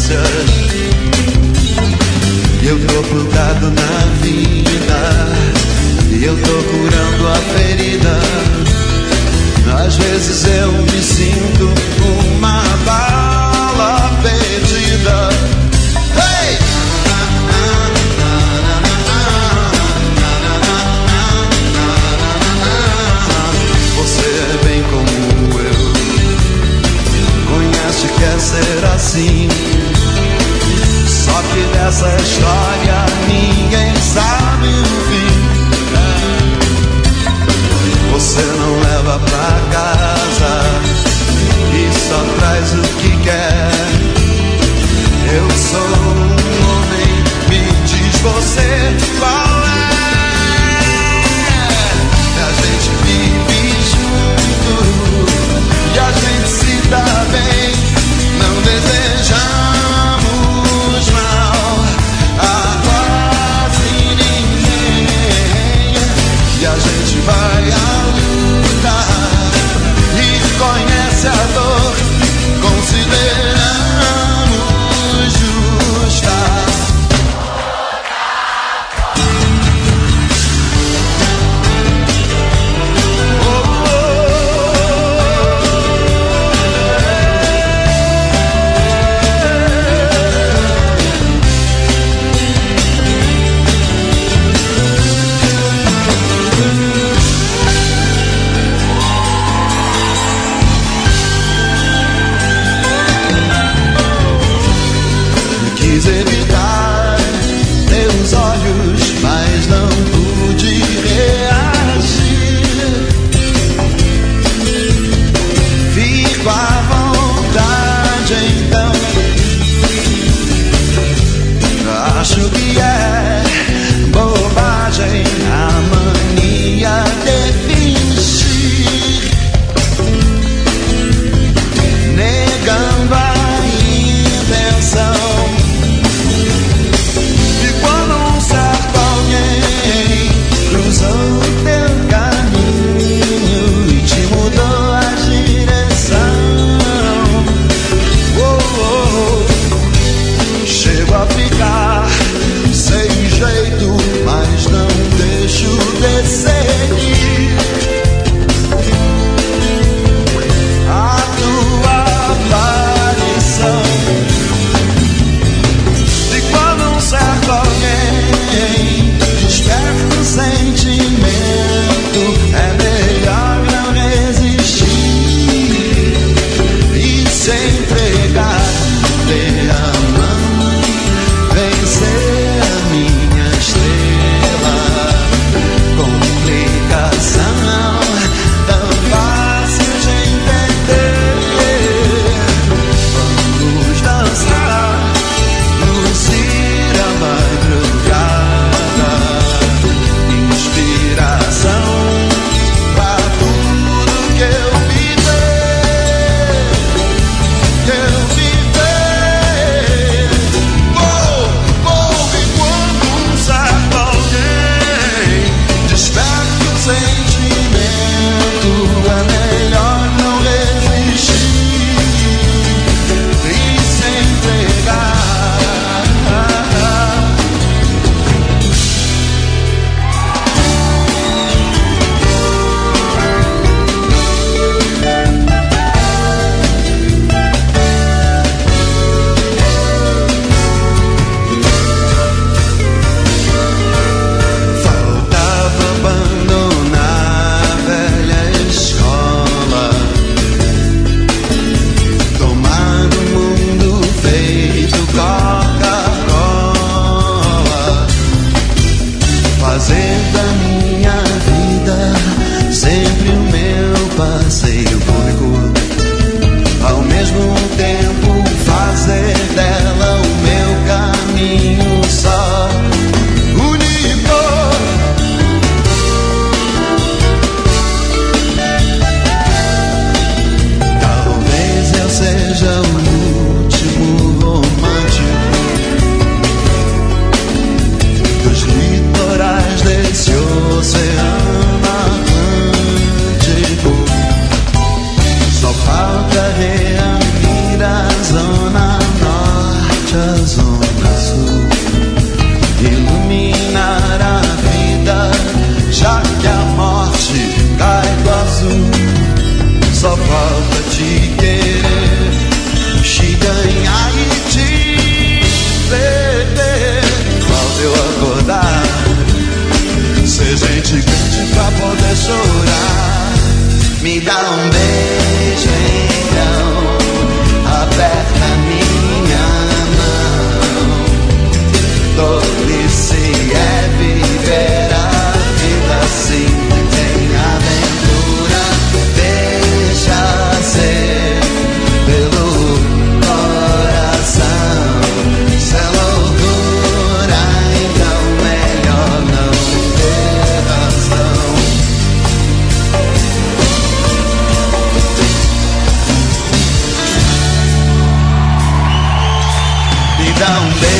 Eu tô plugado na vida e eu tô curando a ferida. Às vezes eu me sinto uma bala perdida. Hey! Você é bem como eu, conhece, quer ser assim. Só que dessa história ninguém sabe o fim. Você não leva pra casa e só traz o que quer. Eu sou um homem, me diz você qual é. E a gente vive junto e a gente se dá bem. Não desejamos mal a quase ninguém. E a gente vai à luta e conhece a dor. Consideramos justa. Quis evitar teus olhos, mas não pude reagir. Fico à vontade então. Acho que é bobagem a mania de fingir, negando a intenção. Cruzou teu caminho e te mudou a direção. Chego a ficar sem jeito, mas não deixo de seguir a tua aparição. E quando um certo alguém desperta o sentimento, é melhor não resistir e se entregar, ter a mão, vencer a minha estrela. Complicação tão fácil de entender. Vamos dançar, luzir a madrugada, inspiração pra tudo que eu viver, e quando um certo alguém desperta o sentimento, é melhor não resistir e se entregar. Faltava abandonar a velha escola, tomar do mundo feito Coca-Cola, fazer da minha vida sempre o meu passeio público, ao mesmo tempo fazer dela o meu caminho só, único. Talvez eu seja o último romântico dos litorais desse oceano Atlântico. Só falta reunir a zona norte dá um beijo.